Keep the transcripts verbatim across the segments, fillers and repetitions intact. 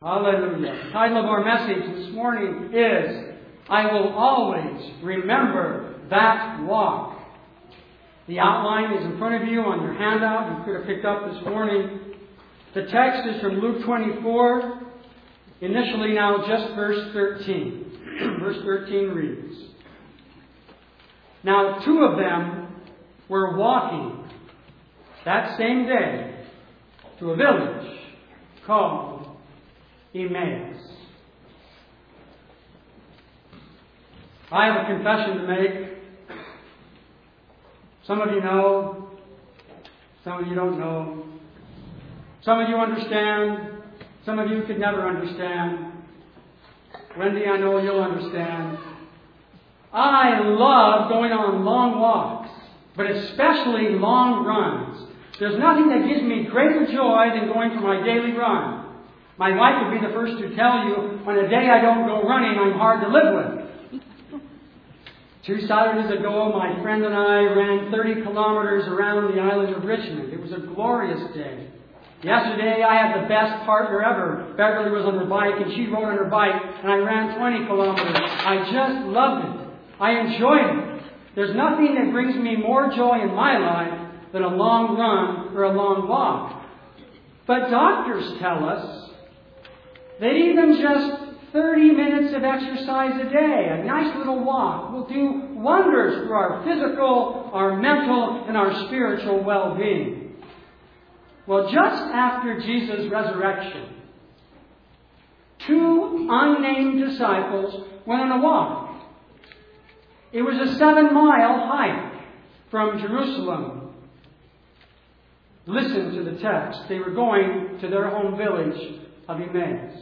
Hallelujah. The title of our message this morning is, I Will Always Remember That Walk. The outline is in front of you on your handout. You could have picked up this morning. The text is from Luke twenty-four, initially now just verse thirteen. Verse thirteen reads, Now two of them were walking that same day to a village called Emmaus. I have a confession to make. Some of you know, some of you don't know. Some of you understand, some of you could never understand. Wendy, I know you'll understand. I love going on long walks, but especially long runs. There's nothing that gives me greater joy than going for my daily run. My wife would be the first to tell you, on a day I don't go running, I'm hard to live with. Two Saturdays ago, my friend and I ran thirty kilometers around the island of Richmond. It was a glorious day. Yesterday, I had the best partner ever. Beverly was on her bike, and she rode on her bike, and I ran twenty kilometers. I just loved it. I enjoyed it. There's nothing that brings me more joy in my life than a long run or a long walk. But doctors tell us that even just thirty minutes of exercise a day, a nice little walk, will do wonders for our physical, our mental, and our spiritual well-being. Well, just after Jesus' resurrection, two unnamed disciples went on a walk. It was a seven-mile hike from Jerusalem. Listen to the text. They were going to their home village of Emmaus.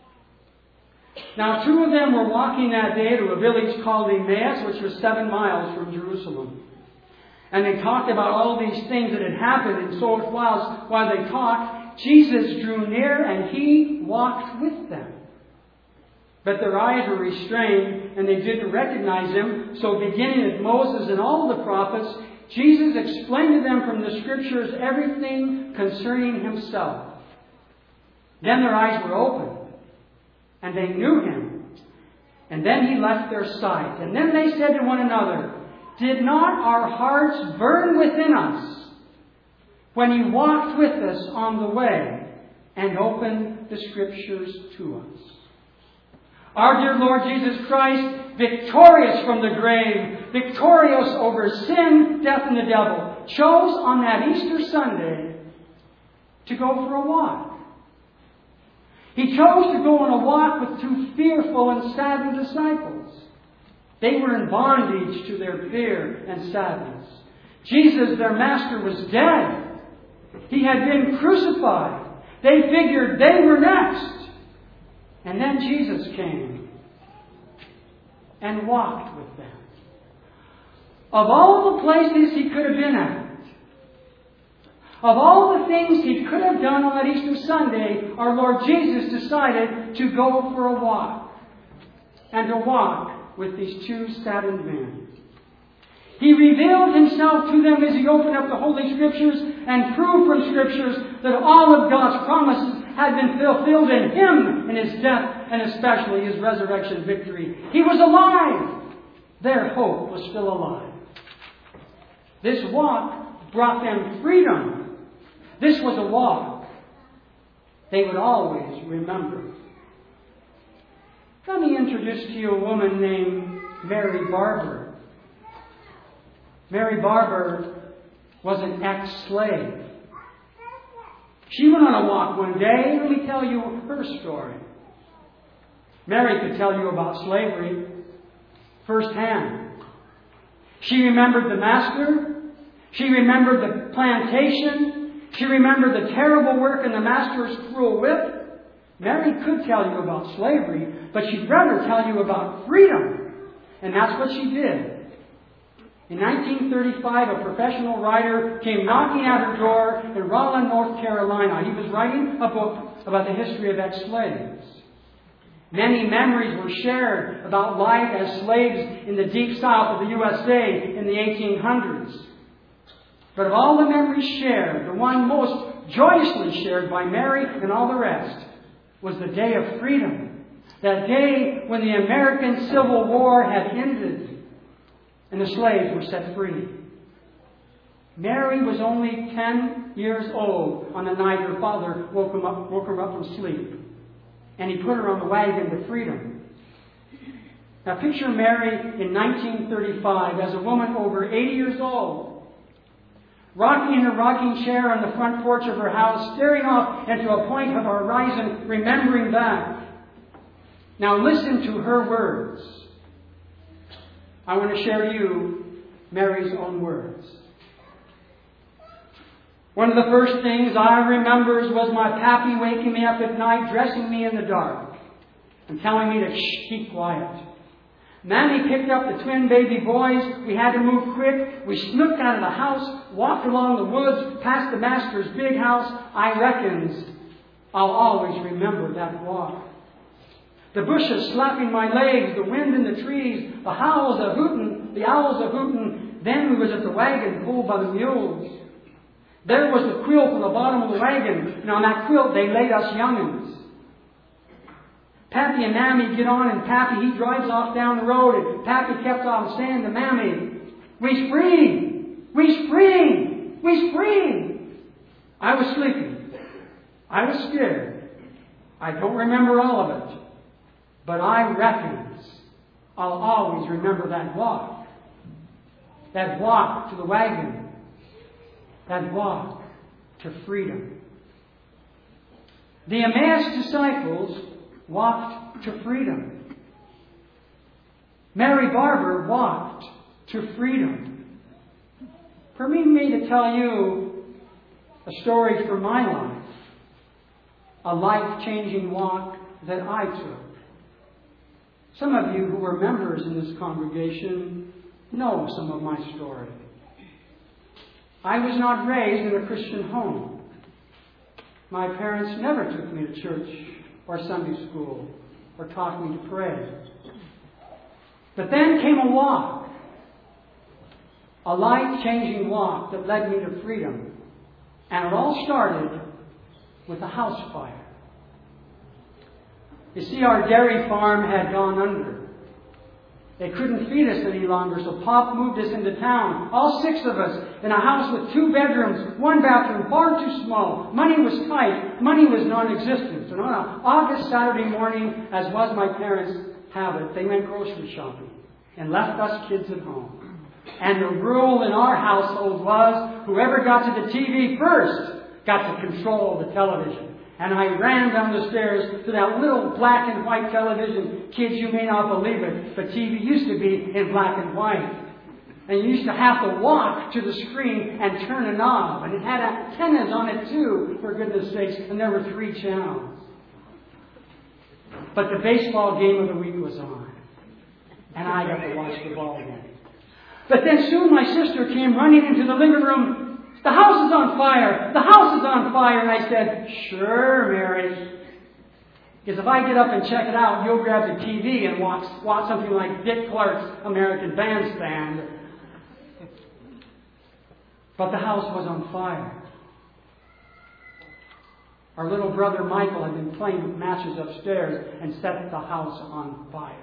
Now, two of them were walking that day to a village called Emmaus, which was seven miles from Jerusalem. And they talked about all these things that had happened. And so it was, while they talked, Jesus drew near and He walked with them. But their eyes were restrained and they didn't recognize Him. So beginning with Moses and all the prophets, Jesus explained to them from the Scriptures everything concerning Himself. Then their eyes were opened. And they knew Him. And then He left their sight. And then they said to one another, Did not our hearts burn within us when He walked with us on the way and opened the Scriptures to us? Our dear Lord Jesus Christ, victorious from the grave, victorious over sin, death, and the devil, chose on that Easter Sunday to go for a walk. He chose to go on a walk with two fearful and saddened disciples. They were in bondage to their fear and sadness. Jesus, their master, was dead. He had been crucified. They figured they were next. And then Jesus came and walked with them. Of all the places He could have been at, of all the things He could have done on that Easter Sunday, our Lord Jesus decided to go for a walk. And to walk with these two saddened men. He revealed Himself to them as He opened up the Holy Scriptures and proved from Scriptures that all of God's promises had been fulfilled in Him in His death and especially His resurrection victory. He was alive. Their hope was still alive. This walk brought them freedom. This was a walk they would always remember. Let me introduce to you a woman named Mary Barber. Mary Barber was an ex-slave. She went on a walk one day. Let me tell you her story. Mary could tell you about slavery firsthand. She remembered the master. She remembered the plantation. She remembered the terrible work and the master's cruel whip. Mary could tell you about slavery, but she'd rather tell you about freedom. And that's what she did. In nineteen thirty-five, a professional writer came knocking at her door in Raleigh, North Carolina. He was writing a book about the history of ex-slaves. Many memories were shared about life as slaves in the deep south of the U S A in the eighteen hundreds. But of all the memories shared, the one most joyously shared by Mary and all the rest was the day of freedom. That day when the American Civil War had ended and the slaves were set free. Mary was only ten years old on the night her father woke, him up, woke her up from sleep. And he put her on the wagon to freedom. Now picture Mary in nineteen thirty-five as a woman over eighty years old, rocking in a rocking chair on the front porch of her house, staring off into a point of a horizon, remembering back. Now listen to her words. I want to share you Mary's own words. One of the first things I remembers was my pappy waking me up at night, dressing me in the dark, and telling me to shh, keep quiet. Mammy picked up the twin baby boys. We had to move quick. We snooked out of the house, walked along the woods, past the master's big house. I reckons I'll always remember that walk. The bushes slapping my legs, the wind in the trees, the howls a hootin', the owls a hootin'. Then we was at the wagon pulled by the mules. There was the quilt on the bottom of the wagon, and on that quilt they laid us young'uns. Pappy and Mammy get on, and Pappy, he drives off down the road, and Pappy kept on saying to Mammy, "We free! We free! We free!" I was sleeping. I was scared. I don't remember all of it. But I reckons I'll always remember that walk. That walk to the wagon. That walk to freedom. The Emmaus disciples walked to freedom. Mary Barber walked to freedom. Permit me to tell you a story from my life. A life-changing walk that I took. Some of you who are members in this congregation know some of my story. I was not raised in a Christian home. My parents never took me to church or Sunday school or taught me to pray. But then came a walk, a life-changing walk that led me to freedom. And it all started with a house fire. You see, our dairy farm had gone under. They couldn't feed us any longer, so Pop moved us into town. All six of us in a house with two bedrooms, one bathroom, far too small. Money was tight. Money was non-existent. And on an August Saturday morning, as was my parents' habit, they went grocery shopping and left us kids at home. And the rule in our household was whoever got to the T V first got to control the television. And I ran down the stairs to that little black and white television. Kids, you may not believe it, but T V used to be in black and white. And you used to have to walk to the screen and turn a knob. And it had antennas on it too, for goodness sakes. And there were three channels. But the baseball game of the week was on. And I got to watch the ball game. But then soon my sister came running into the living room. "The house is on fire! The house is on fire!" And I said, "Sure, Mary. Because if I get up and check it out, you'll grab the T V and watch, watch something like Dick Clark's American Bandstand." But the house was on fire. Our little brother Michael had been playing with matches upstairs and set the house on fire.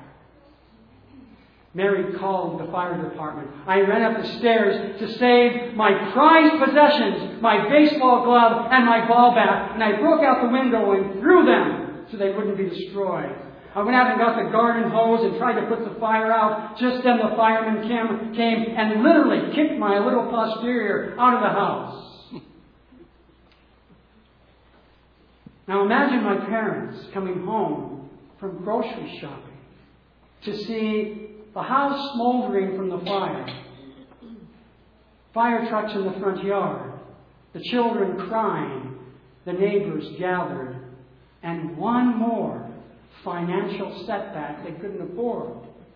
Mary called the fire department. I ran up the stairs to save my prized possessions, my baseball glove and my ball bat, and I broke out the window and threw them so they wouldn't be destroyed. I went out and got the garden hose and tried to put the fire out. Just then the fireman came, came and literally kicked my little posterior out of the house. Now imagine my parents coming home from grocery shopping to see the house smoldering from the fire. Fire trucks in the front yard. The children crying. The neighbors gathered. And one more financial setback they couldn't afford.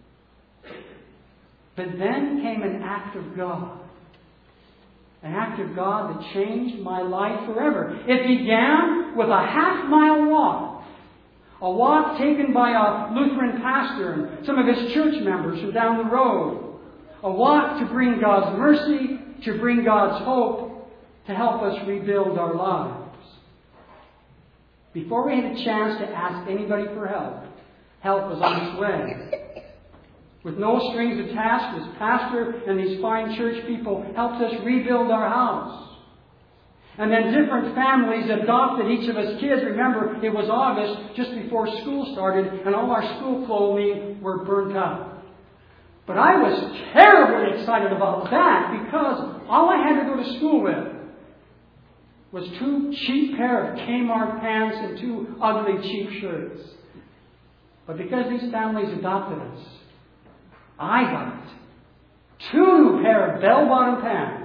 But then came an act of God. An act of God that changed my life forever. It began with a half-mile walk. A walk taken by a Lutheran pastor and some of his church members from down the road. A walk to bring God's mercy, to bring God's hope, to help us rebuild our lives. before we had a chance to ask anybody for help, help was on its way. With no strings attached, this pastor and these fine church people helped us rebuild our house. And then different families adopted each of us kids. Remember, it was August, just before school started, and all our school clothing were burnt up. But I was terribly excited about that because all I had to go to school with was two cheap pair of Kmart pants and two ugly cheap shirts. But because these families adopted us, I got two new pair of bell-bottom pants,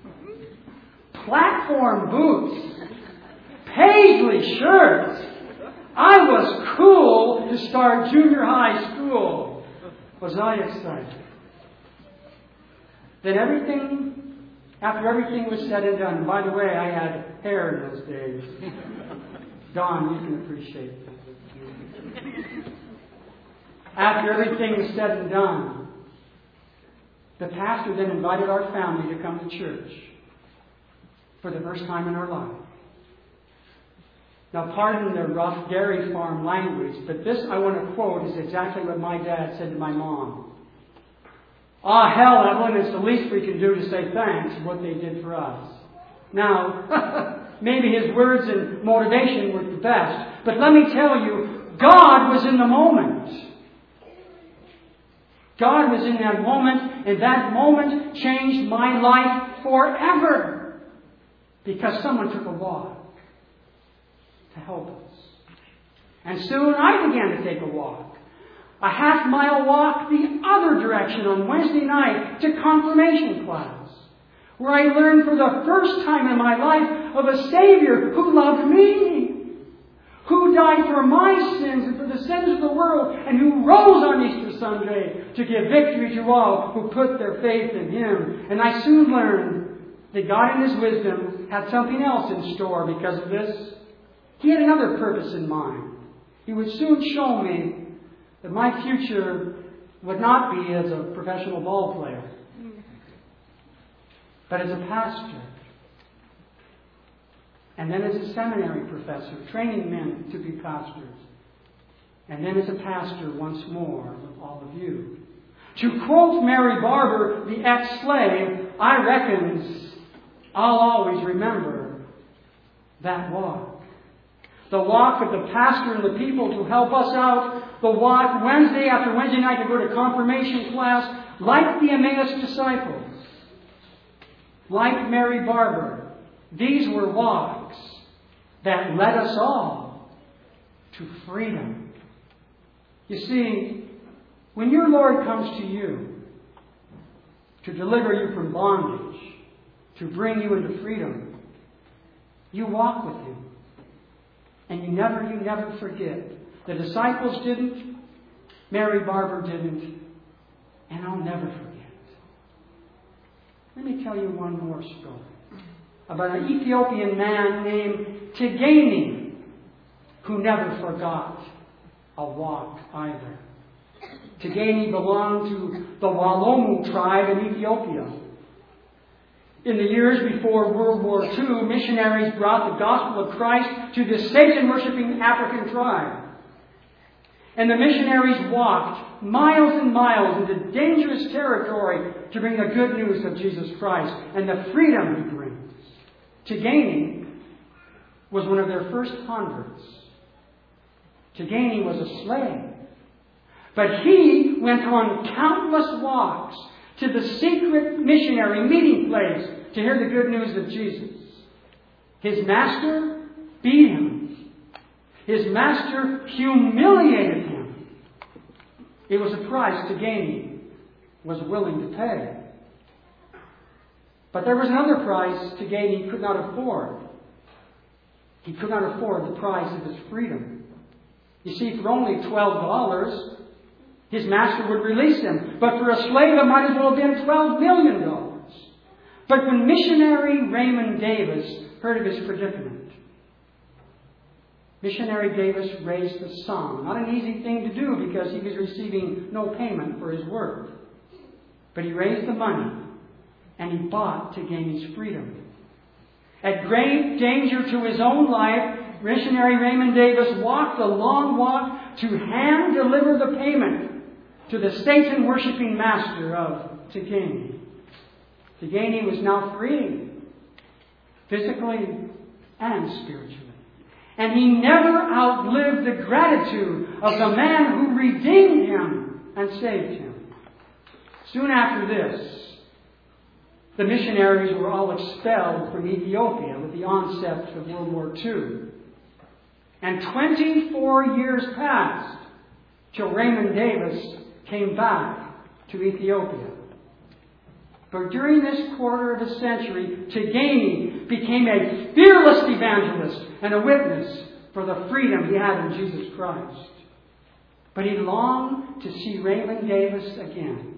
platform boots, paisley shirts. I was cool to start junior high school. Was I excited? Then everything, after everything was said and done, by the way, I had hair in those days. Don, you can appreciate that. After everything was said and done, the pastor then invited our family to come to church for the first time in our life. Now, pardon the rough dairy farm language, but this I want to quote is exactly what my dad said to my mom. Ah, hell, Evelyn, it's the least we can do to say thanks for what they did for us. Now, maybe his words and motivation were the best, but let me tell you, God was in the moment. God was in that moment, and that moment changed my life forever. Because someone took a walk to help us. And soon I began to take a walk. A half mile walk the other direction on Wednesday night to confirmation class, where I learned for the first time in my life of a Savior who loved me, who died for my sins and for the sins of the world, and who rose on Easter Sunday to give victory to all who put their faith in Him. And I soon learned that God in His wisdom had something else in store because of this. He had another purpose in mind. He would soon show me that my future would not be as a professional ball player, but as a pastor. And then as a seminary professor, training men to be pastors. And then as a pastor once more with all of you. To quote Mary Barber, the ex-slave, I reckons I'll always remember that walk. The walk of the pastor and the people to help us out. The walk Wednesday after Wednesday night to go to confirmation class, like the Emmaus disciples, like Mary Barber. These were walks that led us all to freedom. You see, when your Lord comes to you to deliver you from bondage, to bring you into freedom, you walk with Him. And you never, you never forget. The disciples didn't, Mary Barber didn't, and I'll never forget. Let me tell you one more story about an Ethiopian man named Tigani, who never forgot a walk either. Tigani belonged to the Walomu tribe in Ethiopia. In the years before World War Two, missionaries brought the gospel of Christ to this Satan-worshipping African tribe. And the missionaries walked miles and miles into dangerous territory to bring the good news of Jesus Christ and the freedom He brings. Tigani was one of their first converts. Tigani was a slave. But he went on countless walks to the secret missionary meeting place to hear the good news of Jesus. His master beat him. His master humiliated him. It was a price Tigani was willing to pay. But there was another price Tigani could not afford. He could not afford the price of his freedom. You see, for only twelve dollars, his master would release him. But for a slave, it might as well have been twelve million dollars. But when missionary Raymond Davis heard of his predicament, missionary Davis raised the sum. Not an easy thing to do because he was receiving no payment for his work. But he raised the money and he bought Tigani's freedom. At great danger to his own life, missionary Raymond Davis walked the long walk to hand deliver the payment to the Satan-worshipping master of Teganey. Teganey was now free, physically and spiritually. And he never outlived the gratitude of the man who redeemed him and saved him. Soon after this, the missionaries were all expelled from Ethiopia with the onset of World War Two. And twenty-four years passed till Raymond Davis came back to Ethiopia. But during this quarter of a century, Teganey became a fearless evangelist and a witness for the freedom he had in Jesus Christ. But he longed to see Raymond Davis again.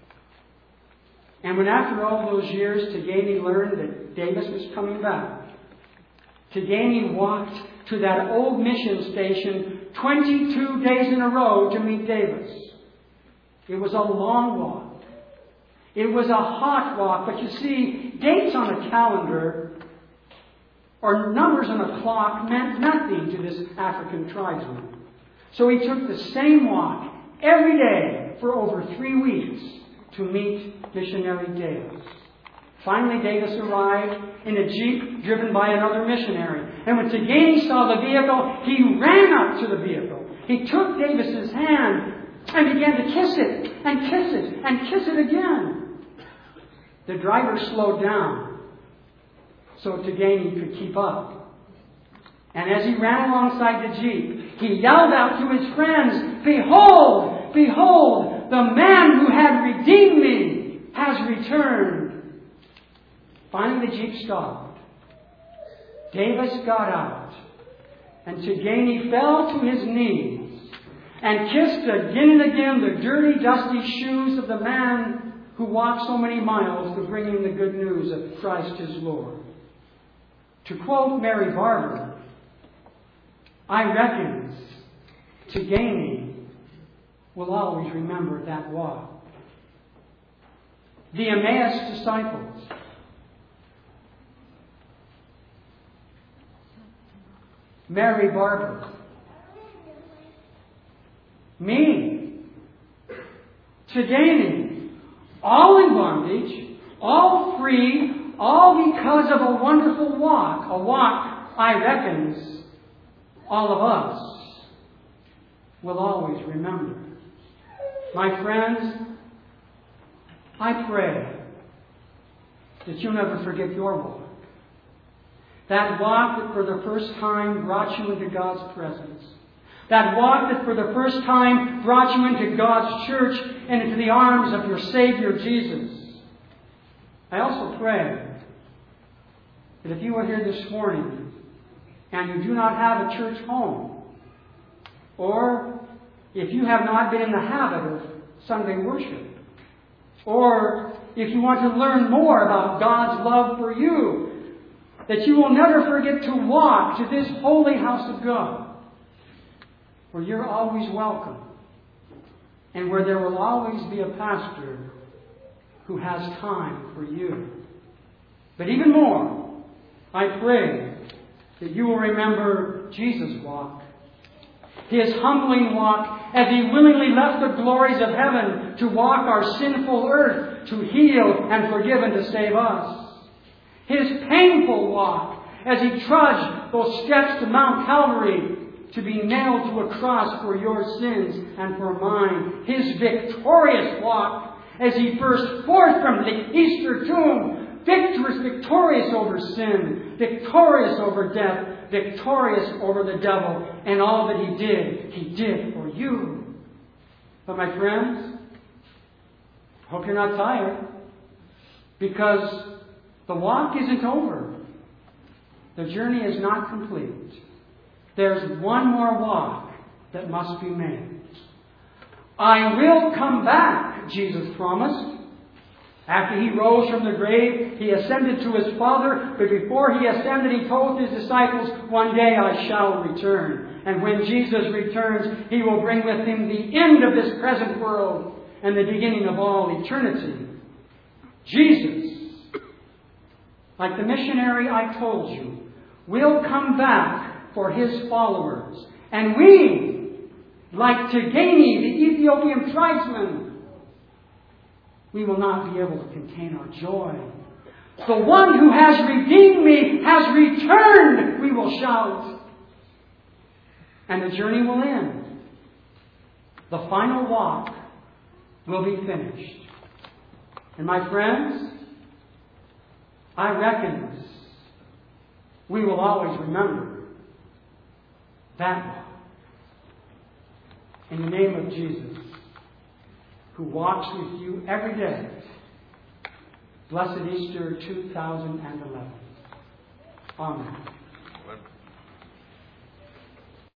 And when after all those years Teganey learned that Davis was coming back, Teganey walked to that old mission station twenty-two days in a row to meet Davis. It was a long walk. It was a hot walk, but you see, dates on a calendar or numbers on a clock meant nothing to this African tribesman. So he took the same walk every day for over three weeks to meet missionary Davis. Finally, Davis arrived in a jeep driven by another missionary. And when Teganey saw the vehicle, he ran up to the vehicle. He took Davis's hand and began to kiss it, and kiss it, and kiss it again. The driver slowed down so Teganey could keep up. And as he ran alongside the jeep, he yelled out to his friends, "Behold, behold, the man who had redeemed me has returned." Finally, the jeep stopped. Davis got out, and Teganey fell to his knees and kissed again and again the dirty, dusty shoes of the man who walked so many miles to bring him the good news of Christ his Lord. To quote Mary Barber, "I reckons Teganey will always remember that walk." The Emmaus disciples. Mary Barber. Me. Teganey. All in bondage, all free, all because of a wonderful walk. A walk, I reckons, all of us will always remember. My friends, I pray that you'll never forget your walk. That walk that for the first time brought you into God's presence. That walk that for the first time brought you into God's church and into the arms of your Savior Jesus. I also pray that if you are here this morning and you do not have a church home, or if you have not been in the habit of Sunday worship, or if you want to learn more about God's love for you, that you will never forget to walk to this holy house of God, where you're always welcome, and where there will always be a pastor who has time for you. But even more, I pray that you will remember Jesus' walk, His humbling walk, as He willingly left the glories of heaven to walk our sinful earth, to heal and forgive and to save us. His painful walk, as He trudged those steps to Mount Calvary, to be nailed to a cross for your sins and for mine. His victorious walk as He burst forth from the Easter tomb, victorious, victorious over sin, victorious over death, victorious over the devil, and all that He did, He did for you. But my friends, I hope you're not tired, because the walk isn't over. The journey is not complete. There's one more walk that must be made. I will come back, Jesus promised. After He rose from the grave, He ascended to His Father, but before He ascended, He told His disciples, "One day I shall return." And when Jesus returns, He will bring with Him the end of this present world and the beginning of all eternity. Jesus, like the missionary I told you, will come back for His followers. And we, like Tegeni, the Ethiopian tribesman, we will not be able to contain our joy. The one who has redeemed me has returned, we will shout. And the journey will end. The final walk will be finished. And my friends, I reckon we will always remember that walk. In the name of Jesus, who walks with you every day. Blessed Easter two thousand eleven. Amen.